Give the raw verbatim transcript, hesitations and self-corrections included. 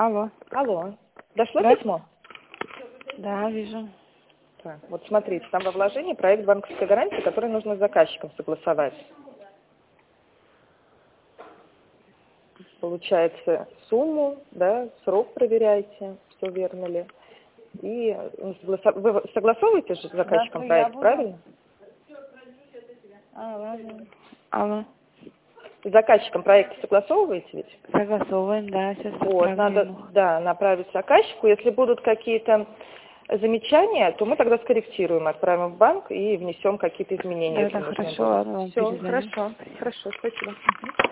Алло. Алло. Дошло Да? письмо? Да, вижу. Так, вот смотрите, там во вложении проект банковской гарантии, который нужно с заказчиком согласовать. Получается, сумму, да, срок проверяйте, все верно ли. И ну, согласа- вы согласовываете же с заказчиком Завтра я проект, буду. правильно? А, ладно. Алло. С заказчиком проект согласовываете ведь? Согласовываем, да, сейчас Вот, отправлю надо, ему. да, направить заказчику. Если будут какие-то замечания, то мы тогда скорректируем, отправим в банк и внесем какие-то изменения, Да, если да, нужны хорошо, будут. ладно, вам Все, перезвоню. хорошо, хорошо, спасибо.